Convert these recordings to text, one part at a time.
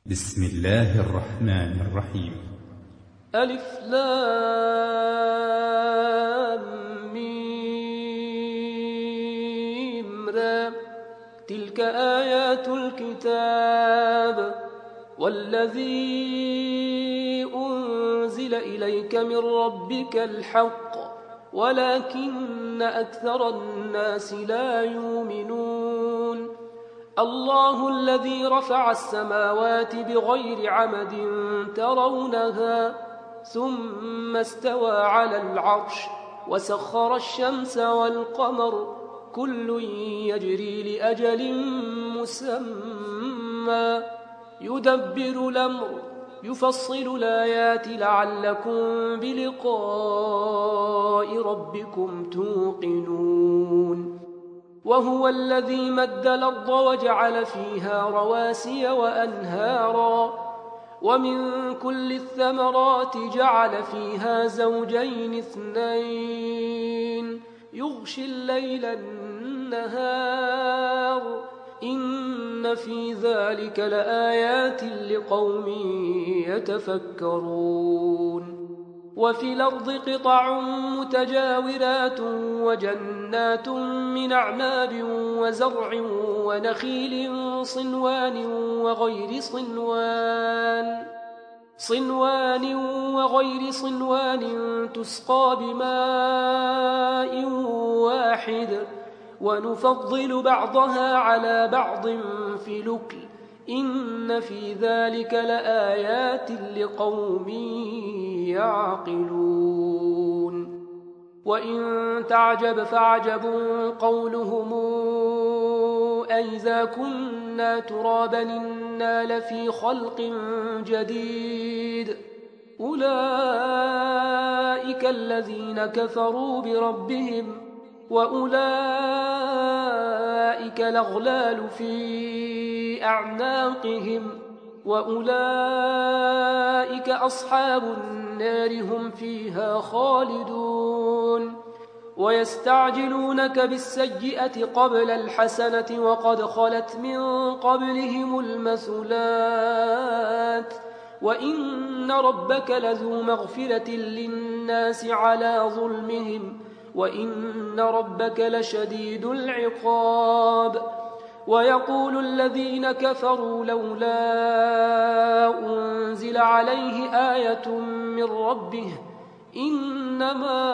بسم الله الرحمن الرحيم. ألف لام ميم را. تلك آيات الكتاب والذي أنزل إليك من ربك الحق ولكن أكثر الناس لا يؤمنون. الله الذي رفع السماوات بغير عمد ترونها ثم استوى على العرش وسخر الشمس والقمر كل يجري لأجل مسمى يدبر الأمر يفصل الآيات لعلكم بلقاء ربكم توقنون. وهو الذي مد الأرض وجعل فيها رواسي وأنهارا ومن كل الثمرات جعل فيها زوجين اثنين يغشي الليل النهار إن في ذلك لآيات لقوم يتفكرون. وفي الأرض قطع متجاورات وجنات من أعناب وزرع ونخيل صنوان وغير صنوان تسقى بماء واحد ونفضل بعضها على بعض في الأكل إن في ذلك لآيات لقوم يعقلون. وإن تعجب فعجب قولهم أئذا كنا ترابا إنا لفي خلق جديد أولئك الذين كفروا بربهم وأولئك الأغلال في أعناقهم وأولئك أصحاب النار هم فيها خالدون. ويستعجلونك بالسيئة قبل الحسنة وقد خلت من قبلهم المثلات وإن ربك لذو مغفرة للناس على ظلمهم وإن ربك لشديد العقاب. ويقول الذين كفروا لولا أنزل عليه آية من ربه إنما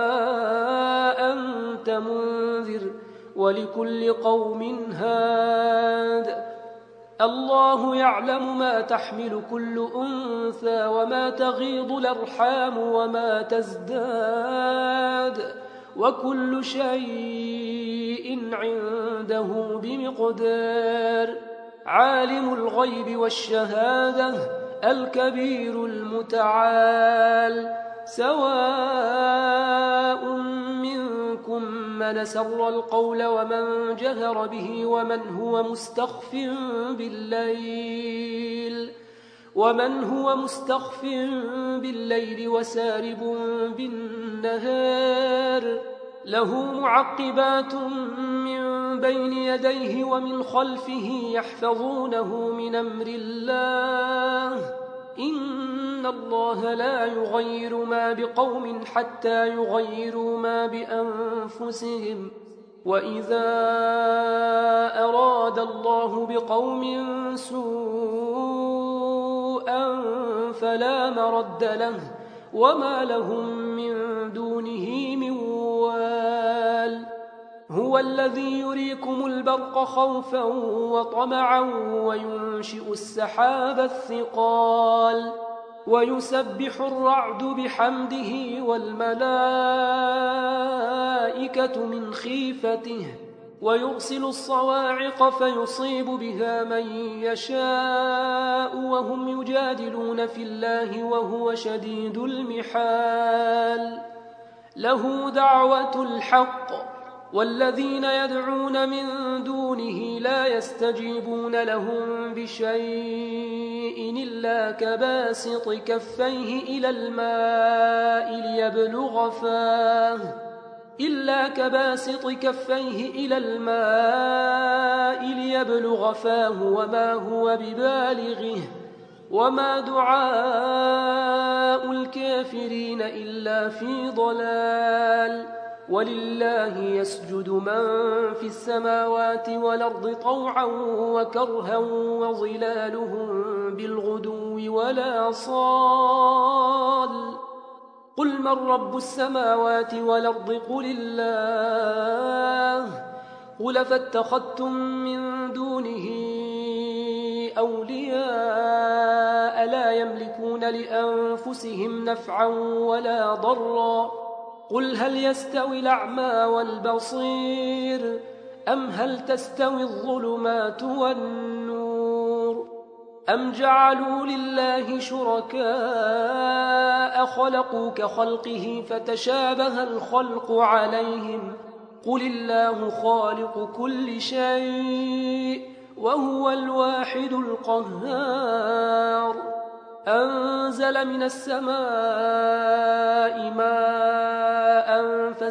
أنت منذر ولكل قوم هاد. الله يعلم ما تحمل كل أنثى وما تغيض الأرحام وما تزداد وكل شيء عنده بمقدار. عالم الغيب والشهادة الكبير المتعال سواء منكم من سر القول ومن جهر به ومن هو مستخف بالليل وسارب بالنهار له معقبات من بين يديه ومن خلفه يحفظونه من أمر الله إن الله لا يغير ما بقوم حتى يغيروا ما بأنفسهم وإذا أراد الله بقوم سوءا فلا مرد له وما لهم من دونه من وال. هو الذي يريكم البرق خوفا وطمعا وينشئ السحاب الثقال ويسبح الرعد بحمده والملائكة من خيفته ويرسل الصواعق فيصيب بها من يشاء وهم يجادلون في الله وهو شديد المحال. له دعوة الحق والذين يدعون من دونه لا يستجيبون لهم بشيء إلا كباسط كفيه إلى الماء ليبلغ فاه إلا كباسط كفيه إلى الماء ليبلغ فاه وما هو ببالغه وما دعاء الكافرين إلا في ضلال ولله يسجد من في السماوات والأرض طوعا وكرها وظلالهم بالغدو ولا صال قل من رب السماوات والأرض قل الله قل فاتخذتم من دونه أولياء لا يملكون لأنفسهم نفعا ولا ضرا قل هل يستوي الأعمى والبصير أم هل تستوي الظلمات والنور أم جعلوا لله شركاء خلقوا كخلقه فتشابه الخلق عليهم قل الله خالق كل شيء وهو الواحد القهار أنزل من السماء ماء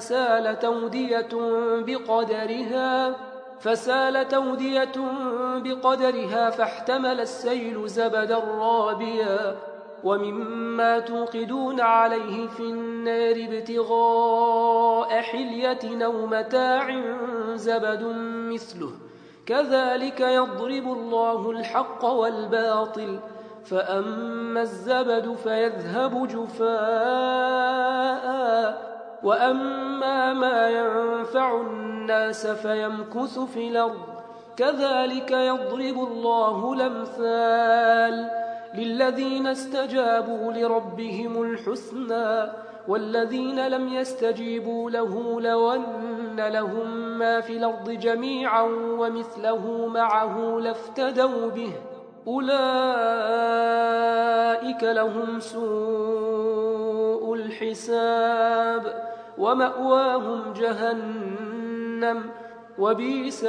فسال تودية بقدرها فاحتمل السيل زبدا رابيا ومما توقدون عليه في النار ابتغاء حلية أو متاع زبد مثله كذلك يضرب الله الحق والباطل فأما الزبد فيذهب جفاء وأما ما ينفع الناس فيمكث في الأرض كذلك يضرب الله الأمثال للذين استجابوا لربهم الحسنى والذين لم يستجيبوا له لو أن لهم ما في الأرض جميعا ومثله معه لافتدوا به أولئك لهم سوء الحساب ومأواهم جهنم وبئس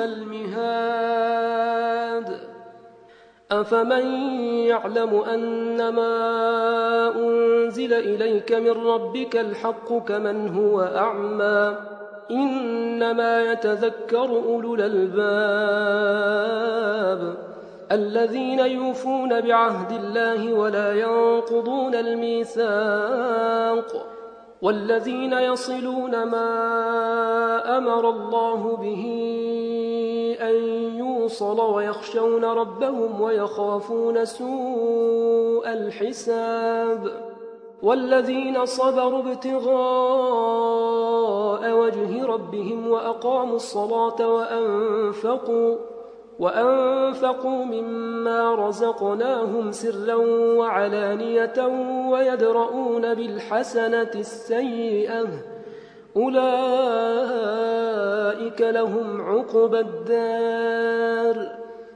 المهاد أفمن يعلم أنما أنزل إليك من ربك الحق كمن هو أعمى إنما يتذكر أولو الألباب الذين يوفون بعهد الله ولا ينقضون الميثاق والذين يصلون ما أمر الله به أن يوصل ويخشون ربهم ويخافون سوء الحساب والذين صبروا ابتغاء وجه ربهم وأقاموا الصلاة وأنفقوا مما رزقناهم سرا وعلانية ويدرؤون بالحسنة السيئة أولئك لهم عقبى الدار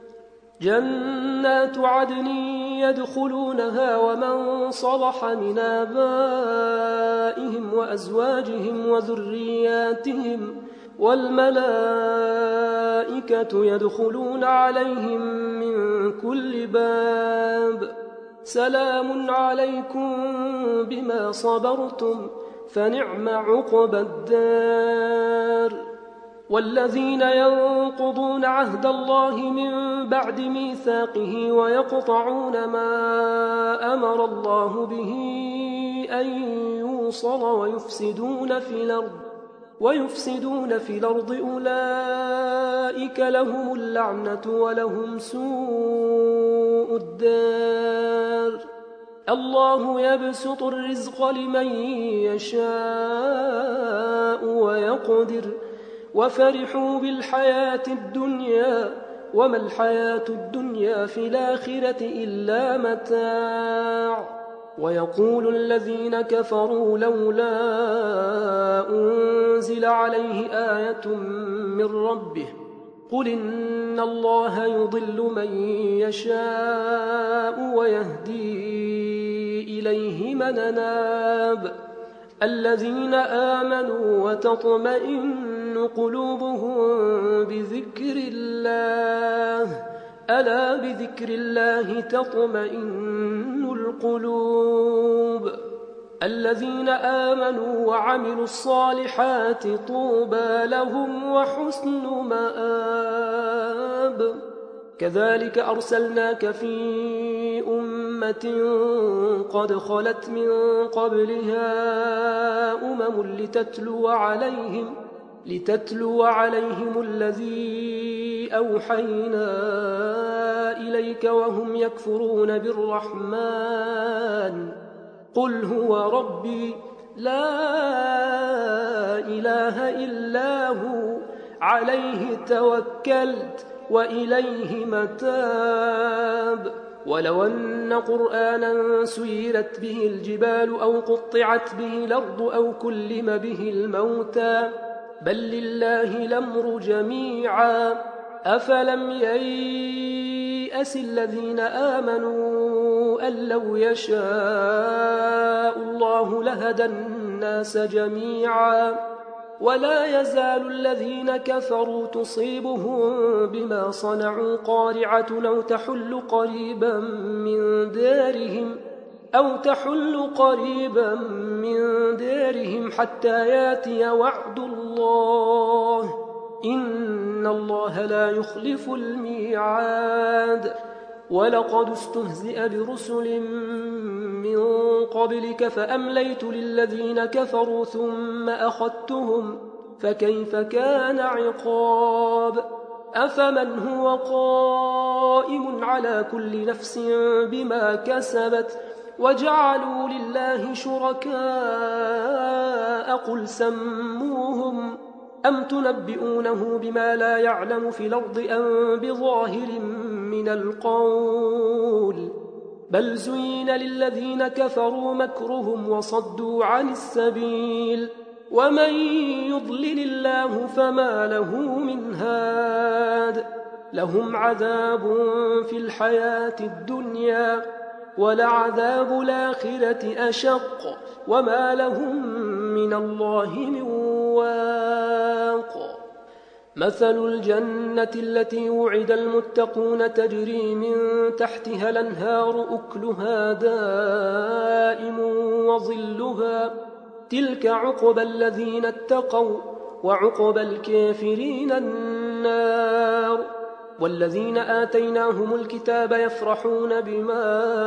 جنات عدن يدخلونها ومن صلح من آبائهم وأزواجهم وذرياتهم والملائكة يدخلون عليهم من كل باب سلام عليكم بما صبرتم فنعم عقبى الدار والذين ينقضون عهد الله من بعد ميثاقه ويقطعون ما أمر الله به أن يوصل ويفسدون في الأرض أولئك لهم اللعنة ولهم سوء الدار الله يبسط الرزق لمن يشاء ويقدر وفرحوا بالحياة الدنيا وما الحياة الدنيا في الآخرة إلا متاع ويقول الذين كفروا لولا أنزل عليه آية من ربه قل إن الله يضل من يشاء ويهدي إليه من أناب الذين آمنوا وتطمئن قلوبهم بذكر الله ألا بذكر الله تطمئن القلوب الذين آمنوا وعملوا الصالحات طوبى لهم وحسن مآب. كذلك أرسلناك في أمة قد خلت من قبلها لتتلو عليهم الذي أوحينا إليك وهم يكفرون بالرحمن. قل هو ربي لا إله إلا هو عليه توكلت وإليه متاب. ولو أن قرآنا سيرت به الجبال أو قطعت به الأرض أو كلم به الموتى بل لله الأمر جميعا. أفلم ييأس الذين آمنوا أن لو يشاء الله لهدى الناس جميعا. ولا يزال الذين كفروا تصيبهم بما صنعوا قارعة أو تحل قريبا من دارهم حتى ياتي وعد الله إن الله لا يخلف الميعاد. ولقد استهزئ برسل من قبلك فأمليت للذين كفروا ثم أخذتهم فكيف كان عقاب. أفمن هو قائم على كل نفس بما كسبت وجعلوا لله شركاء قل سموهم أم تنبئونه بما لا يعلم في الأرض أم بظاهر من القول بل زين للذين كفروا مكرهم وصدوا عن السبيل ومن يضلل الله فما له من هاد. لهم عذاب في الحياة الدنيا ولعذاب الآخرة أشق وما لهم من الله من واق. مثل الجنة التي وعد المتقون تجري من تحتها الأنهار أكلها دائم وظلها تلك عقبى الذين اتقوا وعقبى الكافرين النار. والذين آتيناهم الكتاب يفرحون بما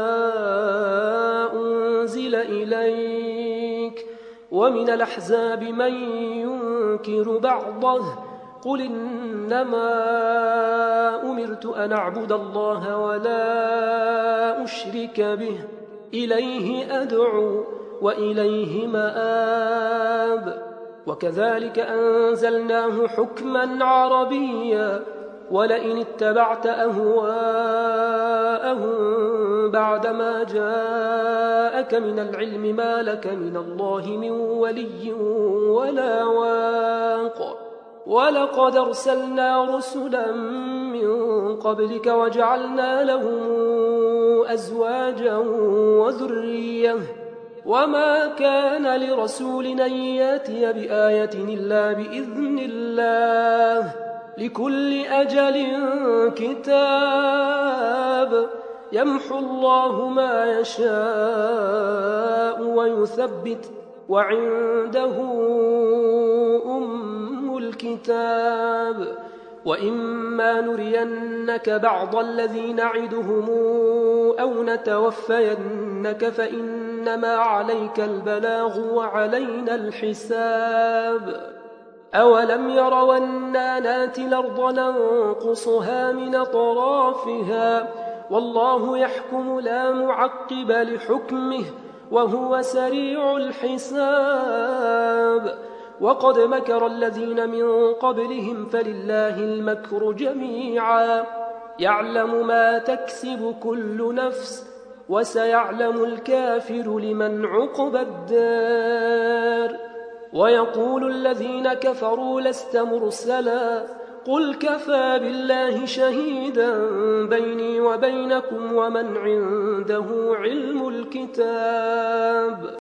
أنزل إليك ومن الأحزاب من ينكر بعضه قل إنما أمرت أن أعبد الله ولا أشرك به إليه أدعو وإليه مآب. وكذلك أنزلناه حكما عربيا ولئن اتبعت أهواءهم بعدما جاءك من العلم ما لك من الله من ولي ولا واق. ولقد أرسلنا رسلا من قبلك وجعلنا لهم أزواجا وذرية وما كان لرسول أن يأتي بآية إلا بإذن الله لكل أجل كتاب يمحو الله ما يشاء ويثبت وعنده أم الكتاب. وإما نرينك بعض الذي نعدهم أو نتوفينك فإنما عليك البلاغ وعلينا الحساب. أولم يروا أنا ناتي الأرض ننقصها من أطرافها والله يحكم لا معقب لحكمه وهو سريع الحساب. وقد مكر الذين من قبلهم فلله المكر جميعا يعلم ما تكسب كل نفس وسيعلم الكافر لمن عقبى الدار. ويقول الذين كفروا لست مرسلا قل كفى بالله شهيدا بيني وبينكم ومن عنده علم الكتاب.